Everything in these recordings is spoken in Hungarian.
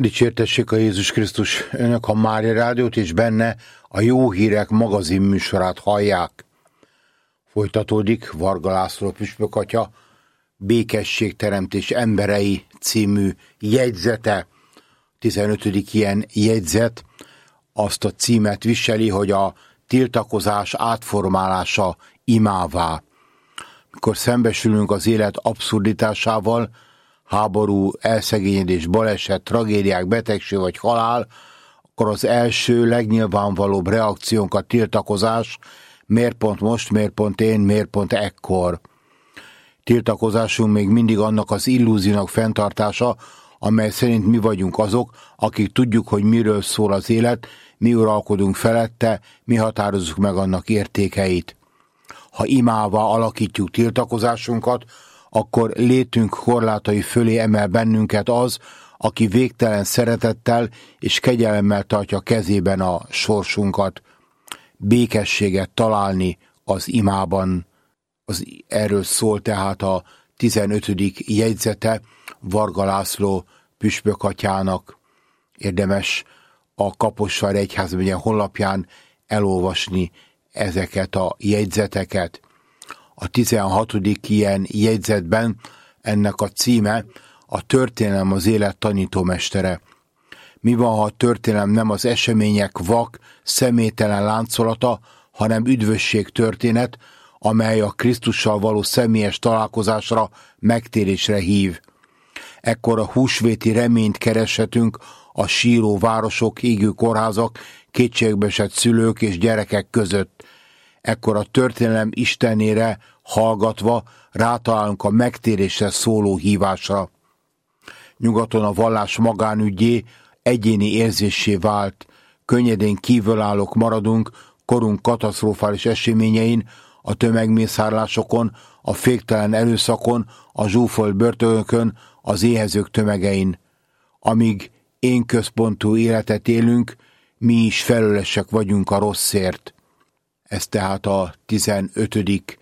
Dicsértessék a Jézus Krisztus! Önök a Mária Rádiót és benne a Jó Hírek magazin műsorát hallják. Folytatódik Varga László püspök atya Békességteremtés emberei című jegyzete. 15. ilyen jegyzet azt a címet viseli, hogy a tiltakozás átformálása imává. Mikor szembesülünk az élet abszurditásával, háború, elszegényedés, baleset, tragédiák, betegség vagy halál, akkor az első, legnyilvánvalóbb reakciónk a tiltakozás, miért pont most, miért pont én, miért pont ekkor. Tiltakozásunk még mindig annak az illúziónak fenntartása, amely szerint mi vagyunk azok, akik tudjuk, hogy miről szól az élet, mi uralkodunk felette, mi határozzuk meg annak értékeit. Ha imává alakítjuk tiltakozásunkat, akkor létünk korlátai fölé emel bennünket az, aki végtelen szeretettel és kegyelemmel tartja kezében a sorsunkat. Békességet találni az imában. Erről szól tehát a 15. jegyzete Varga László püspök atyának. Érdemes a Kaposvár Egyházmegye honlapján elolvasni ezeket a jegyzeteket. A 16. ilyen jegyzetben ennek a címe a történelem az élet tanítómestere. Mi van, ha a történelem nem az események vak, személytelen láncolata, hanem üdvösség történet, amely a Krisztussal való személyes találkozásra, megtérésre hív. Ekkor a húsvéti reményt kereshetünk a síró városok, égő kórházak, kétségbeesett szülők és gyerekek között. Ekkor a történelem Istenére hallgatva rátalálunk a megtérésre szóló hívásra. Nyugaton a vallás magánügyé, egyéni érzéssé vált. Könnyedén kívülállók maradunk korunk katasztrofális eseményein, a tömegmészárlásokon, a féktelen erőszakon, a zsúfolt börtönökön, az éhezők tömegein. Amíg én központú életet élünk, mi is felelősek vagyunk a rosszért. Ez tehát a 15.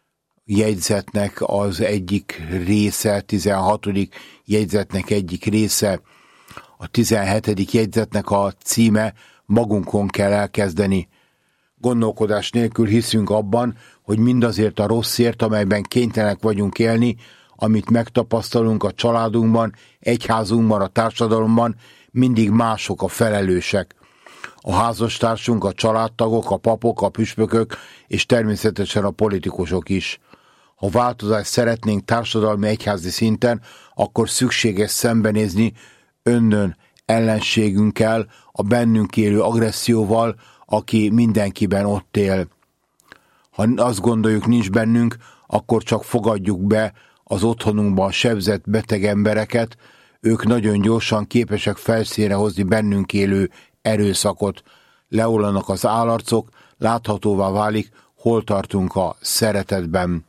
jegyzetnek az egyik része, 16. jegyzetnek egyik része. A 17. jegyzetnek a címe magunkon kell elkezdeni. Gondolkodás nélkül hiszünk abban, hogy mindazért a rosszért, amelyben kénytelenek vagyunk élni, amit megtapasztalunk a családunkban, egyházunkban, a társadalomban, mindig mások a felelősek. A házastársunk, a családtagok, a papok, a püspökök, és természetesen a politikusok is. Ha változást szeretnénk társadalmi egyházi szinten, akkor szükséges szembenézni önnön ellenségünkkel, a bennünk élő agresszióval, aki mindenkiben ott él. Ha azt gondoljuk, nincs bennünk, akkor csak fogadjuk be az otthonunkban sebzett beteg embereket, ők nagyon gyorsan képesek felszínre hozni bennünk élő erőszakot. Leollanak az állarcok, láthatóvá válik, hol tartunk a szeretetben.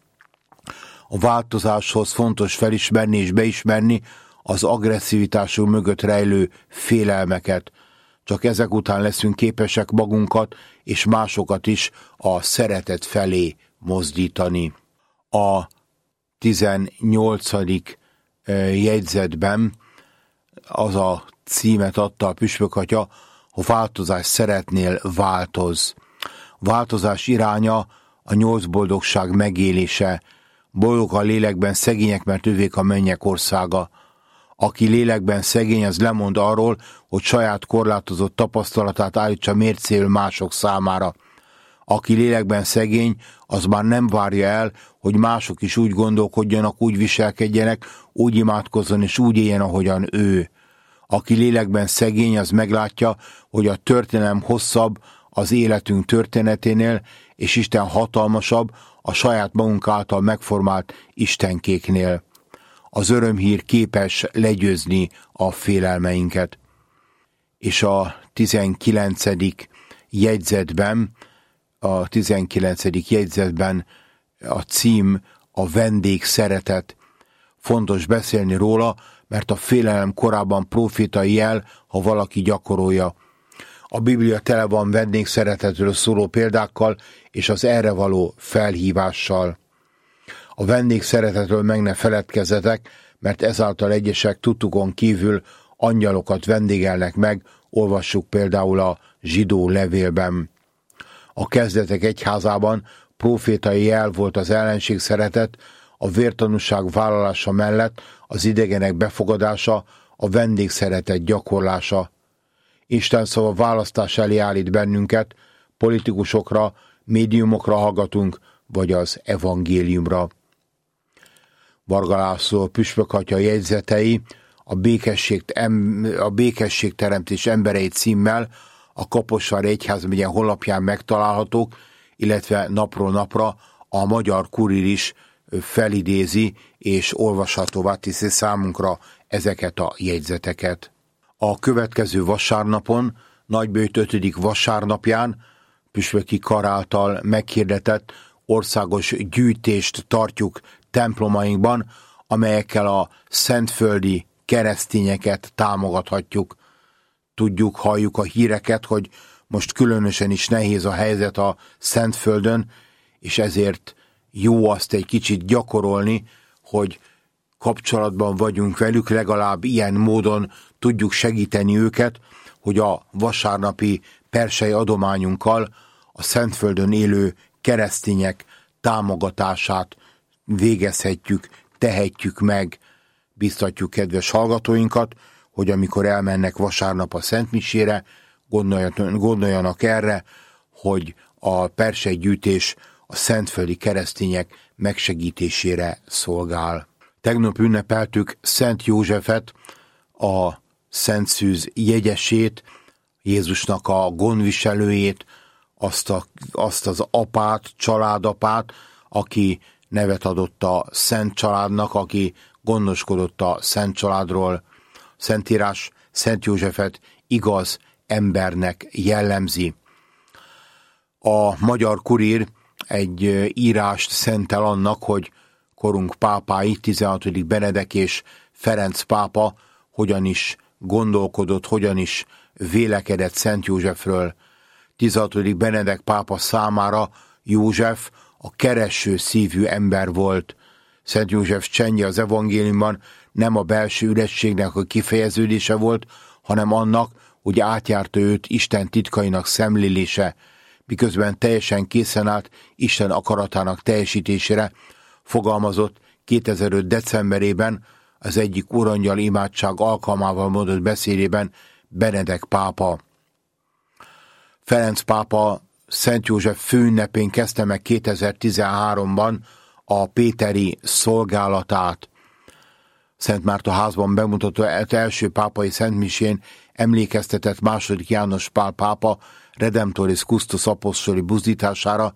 A változáshoz fontos felismerni és beismerni az agresszivitásunk mögött rejlő félelmeket. Csak ezek után leszünk képesek magunkat és másokat is a szeretet felé mozdítani. A 18. jegyzetben az a címet adta a püspök atya, ha változást szeretnél, változz. Változás iránya a 8 boldogság megélése. Boldog a lélekben szegények, mert övék a mennyek országa. Aki lélekben szegény, az lemond arról, hogy saját korlátozott tapasztalatát állítsa mércéül mások számára. Aki lélekben szegény, az már nem várja el, hogy mások is úgy gondolkodjanak, úgy viselkedjenek, úgy imádkozzon és úgy éljen, ahogyan ő. Aki lélekben szegény, az meglátja, hogy a történelem hosszabb az életünk történeténél, és Isten hatalmasabb a saját magunk által megformált istenkéknél. Az örömhír képes legyőzni a félelmeinket. És a 19. jegyzetben, a cím a vendégszeretet. Fontos beszélni róla, mert a félelem korábban profétai jel, ha valaki gyakorolja. A Biblia tele van vendégszeretetről szóló példákkal és az erre való felhívással. A vendégszeretetről meg ne feledkezzetek, mert ezáltal egyesek tudtukon kívül angyalokat vendégelnek meg, olvassuk például a Zsidó levélben. A kezdetek egyházában profétai jel volt az ellenség szeretet, a vértanúság vállalása mellett az idegenek befogadása, a vendégszeretet gyakorlása. Isten szava választás elé állít bennünket, politikusokra, médiumokra hallgatunk, vagy az evangéliumra. Varga László püspökatya jegyzetei a békességteremtés emberei címmel a Kaposvári Egyházmegye honlapján megtalálhatók, illetve napról napra a Magyar Kurír is felidézi és olvashatóvá teszi számunkra ezeket a jegyzeteket. A következő vasárnapon, Nagybőjt 5. vasárnapján püspöki kar által meghirdetett országos gyűjtést tartjuk templomainkban, amelyekkel a szentföldi keresztényeket támogathatjuk. Tudjuk, halljuk a híreket, hogy most különösen is nehéz a helyzet a Szentföldön, és ezért jó azt egy kicsit gyakorolni, hogy kapcsolatban vagyunk velük, legalább ilyen módon tudjuk segíteni őket, hogy a vasárnapi persei adományunkkal a Szentföldön élő keresztények támogatását végezhetjük, tehetjük meg. Biztatjuk kedves hallgatóinkat, hogy amikor elmennek vasárnap a szentmisére, gondoljanak erre, hogy a persei gyűjtés a szentföldi keresztények megsegítésére szolgál. Tegnap ünnepeltük Szent Józsefet, a Szent Szűz jegyesét, Jézusnak a gondviselőjét, azt az apát, családapát, aki nevet adott a Szent Családnak, aki gondoskodott a Szent Családról. Szentírás Szent Józsefet igaz embernek jellemzi. A Magyar Kurír egy írást szentel annak, hogy korunk pápái, 16. Benedek és Ferenc pápa hogyan is gondolkodott, hogyan is vélekedett Szent Józsefről. 16. Benedek pápa számára József a kereső szívű ember volt. Szent József csendje az evangéliumban nem a belső ürességnek a kifejeződése volt, hanem annak, hogy átjárta őt Isten titkainak szemlélése, miközben teljesen készen állt Isten akaratának teljesítésére, fogalmazott 2005. decemberében az egyik úrangyal imádság alkalmával mondott beszédében Benedek pápa. Ferenc pápa Szent József főünnepén kezdte meg 2013-ban a péteri szolgálatát. Szent Márta házban bemutató első pápai szentmisén emlékeztetett II. János Pál pápa Redemptoris Custos apostoli buzdítására,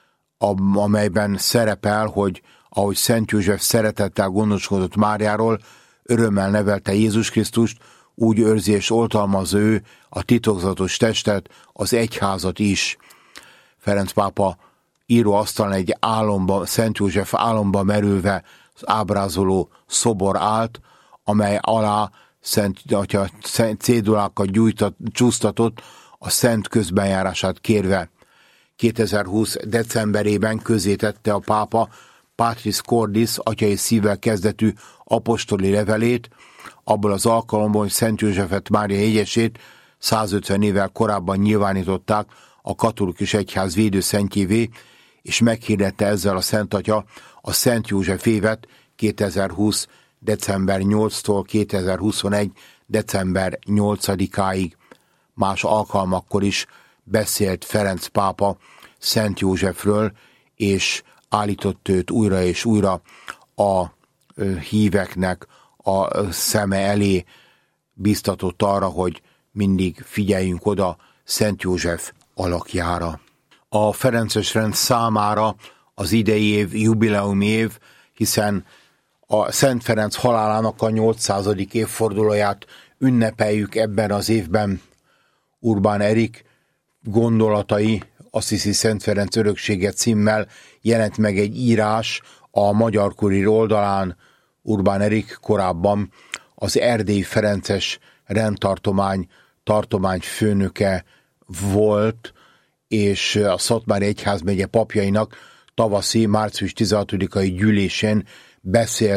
amelyben szerepel, hogy ahogy Szent József szeretettel gondoskodott Máriáról, örömmel nevelte Jézus Krisztust, úgy őrzi és oltalmaz ő a titokzatos testet, az egyházat is. Ferenc pápa íróasztalon egy álomba, Szent József álomba merülve az ábrázoló szobor állt, amely alá Szent Atya cédulákat csúsztatott a szent közbenjárását kérve. 2020. decemberében közzétette a pápa Patris Cordis atyai szívvel kezdetű apostoli levelét, abból az alkalomból, hogy Szent Józsefet Mária jegyesét 150 évvel korábban nyilvánították a katolikus egyház védőszentjévé, és meghirdette ezzel a Szent Atya a Szent József évet 2020. december 8-tól 2021. december 8-áig. Más alkalmakkor is beszélt Ferenc pápa Szent Józsefről, és állított őt újra és újra a híveknek a szeme elé, biztatott arra, hogy mindig figyeljünk oda Szent József alakjára. A ferences rend számára az idei év jubileumi év, hiszen a Szent Ferenc halálának a 800. évfordulóját ünnepeljük ebben az évben. Urbán Erik gondolatai, Assisi Szent Ferenc öröksége címmel jelent meg egy írás a Magyar Kurír oldalán. Urbán Erik korábban az erdélyi ferences rendtartomány tartományfőnöke volt, és a Szatmári Egyházmegye papjainak tavaszi március 16-ai gyűlésén beszélt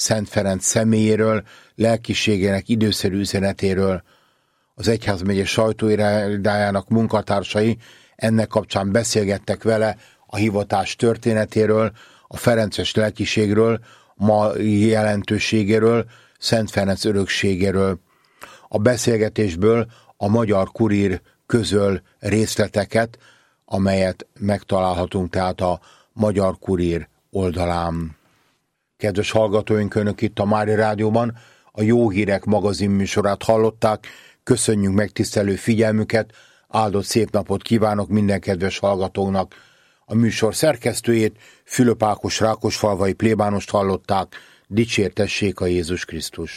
Szent Ferenc személyéről, lelkiségének időszerű üzenetéről. Az egyházmegye sajtóirodájának munkatársai ennek kapcsán beszélgettek vele a hivatás történetéről, a ferences lelkiségről, ma jelentőségéről, Szent Ferenc örökségéről. A beszélgetésből a Magyar Kurír közöl részleteket, amelyet megtalálhatunk tehát a Magyar Kurír oldalán. Kedves hallgatóink, Önök itt a Mária Rádióban a Jó Hírek magazin műsorát hallották. Köszönjük megtisztelő figyelmüket, áldott szép napot kívánok minden kedves hallgatónak. A műsor szerkesztőjét, Fülöp Ákos rákosfalvai plébánost hallották. Dicsértessék a Jézus Krisztus!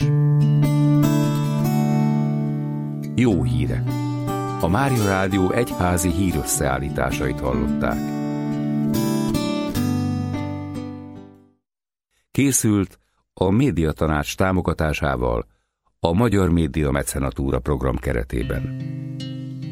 Jó hírek! A Mária Rádió egyházi hírösszeállításait hallották. Készült a Médiatanács támogatásával a Magyar Média Mecenatúra program keretében.